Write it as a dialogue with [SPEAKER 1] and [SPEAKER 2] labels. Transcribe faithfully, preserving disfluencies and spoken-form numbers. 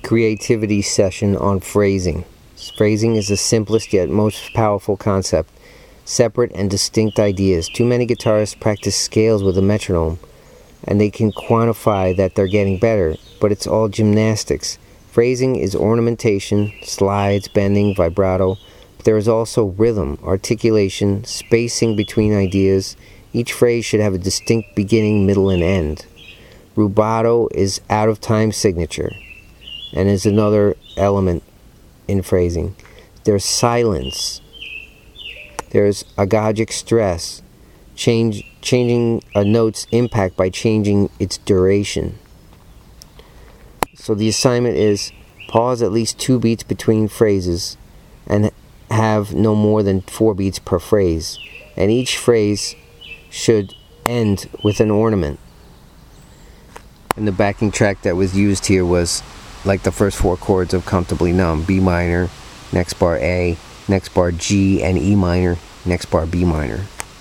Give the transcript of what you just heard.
[SPEAKER 1] creativity session on phrasing. Phrasing is the simplest yet most powerful concept. Separate and distinct ideas. Too many guitarists practice scales with a metronome, and they can quantify that they're getting better, but it's all gymnastics. Phrasing is ornamentation, slides, bending, vibrato, but there is also rhythm, articulation, spacing between ideas. Each phrase should have a distinct beginning, middle, and end. Rubato is out-of-time signature, and is another element in phrasing. There's silence. There's agogic stress, change, changing a note's impact by changing its duration. So the assignment is pause at least two beats between phrases and have no more than four beats per phrase. And each phrase should end with an ornament. And the backing track that was used here was like the first four chords of Comfortably Numb. B minor, next bar A, next bar G and E minor, next bar B minor.